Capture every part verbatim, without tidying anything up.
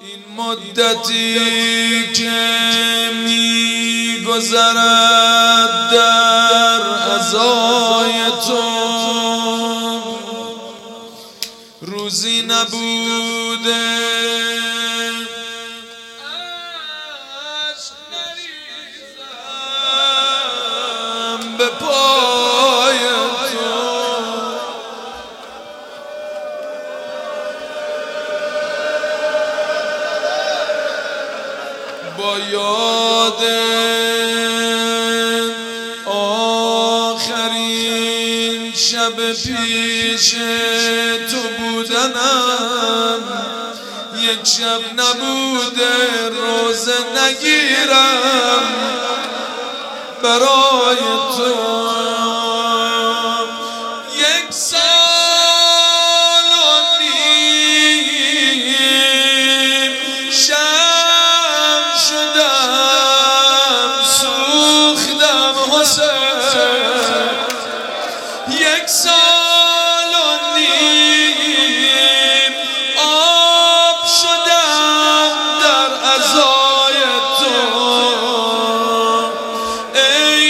این مدتی که میگذرد در عزای تو روزی نبوده عشق نریزم به پای تو با یاد آخرین شب پیش تو بودنم یک شب نبوده روزه نگیرم برای تو یک سال و نیم شب شدم سوختم حسین یک سال و نیم آب شدم در عزای تو ای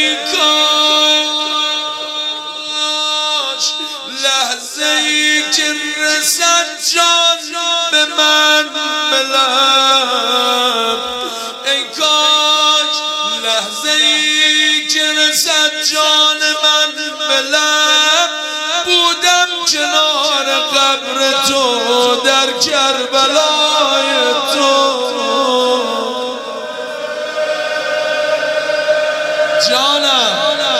کاش لحظه ای که رسد جان به من به لب ای کاش لحظه ای که رسد جان من به لب بودم کنار قبر تو در کربلای تو جانم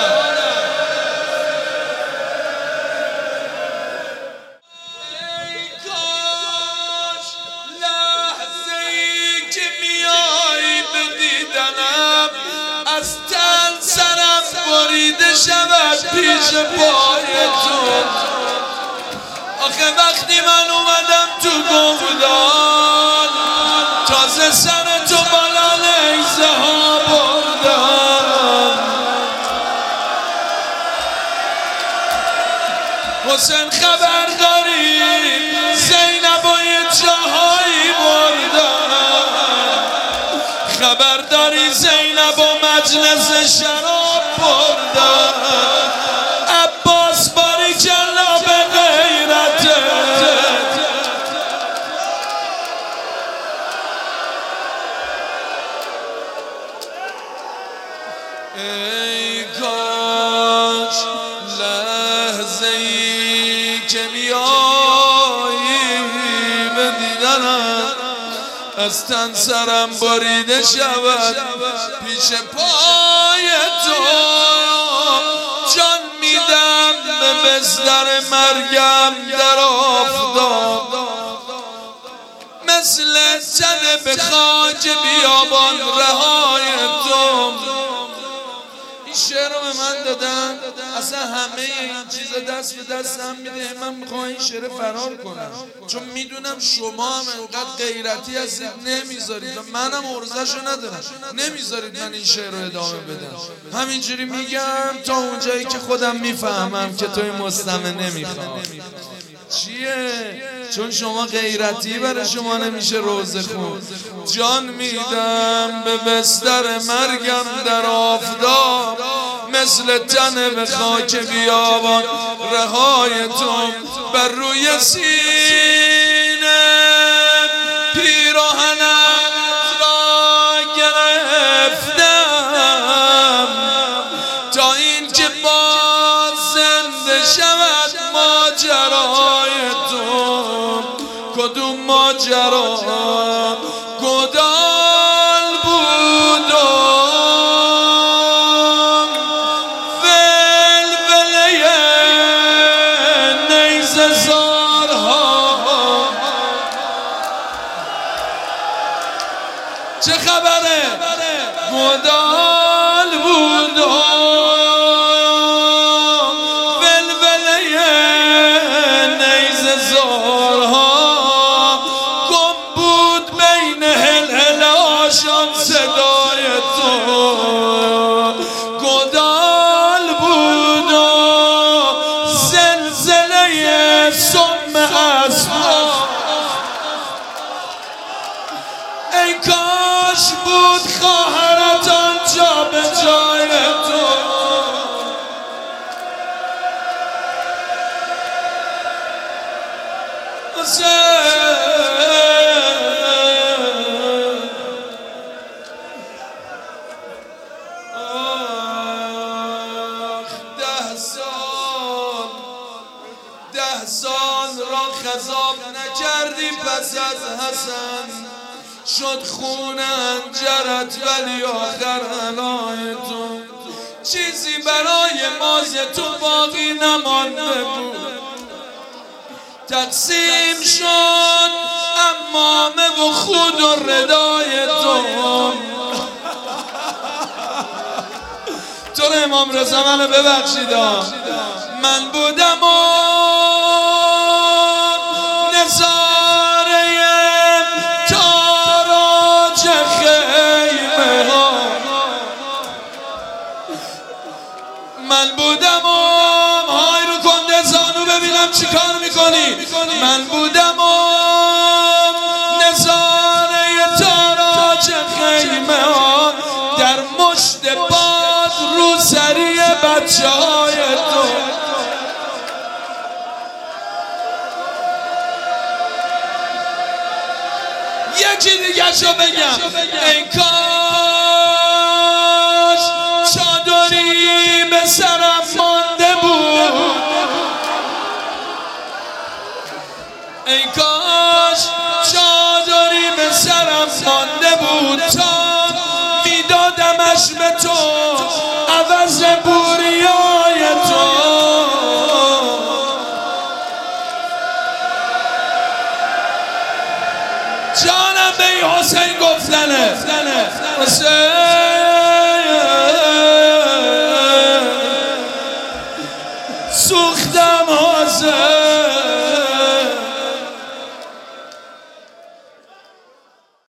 ای کاش لحظه ای که میایی به دیدنم از تن سرم بریده شود پیش پای تو آخه وقتی من اومدم تو گودال تازه سر تو بالا نیزه ها بردم حسین خبر داری زینب و یه جاهایی بردم خبر داری زینب و مجلس شراب بردم عباس باری کلا به غیرته ای کاش لحظه ای که میایی به دیدنم از تن سرم بریده شود پیش پای تو جان میدم به بستر مرگم در آفتاب مثل تن به خاک بیابان رهای تو این شعر رو به من دادن اصلا همه این چیزا دست به دست هم میده من میخوام این شعر فرار کنم چون میدونم شما هم انقدر غیرتی هستید نمیذارید و منم عرضه‌شو ندارم نمیذارید من این شعر رو ادامه بدم همینجوری میگم تا اونجایی که خودم میفهمم که توی مستمع نمیخوام چیه؟ چون شما غیرتی برای شما نمیشه روزه خون جان میدم به بستر مرگم در آفتاب مثل تن به خاک بیابان رهای تو بر روی سینه پیراهنم را گرفتم تا این که باز زنده شود ماجرای تو کدوم ماجرا گدال بودم ولوله نیزه زارها چه خبره گدال بودم صدای تو گدال بود و زلزله سم اسباب کاش بود خواهرت آنجا به جای تو. ده سال ده سال را خضاب نکردی پس از حسن شد خون انجرت ولی آخر علای تو چیزی برای ماز تو باقی نمانده بود. تقسیم شد امامه و خود و ردای تو. تو رو امام رضا منو ببخشید. من بودم و نظاره تاراج خیمه ها. من بودم و های رو کنده زانو ببینم چی کار میکنی. من بودم و نظاره تاراج خیمه ها در مشت باد رو سری بچه های تو. یکی دیگه شو بگم. ای کاش چادری به سرم مانده بود. ای کاش چادری به سرم مانده بود تا میدادمش به تو عوض بوریای تو. جانم به ای حسین گفتنه. حسین سوختم حسین.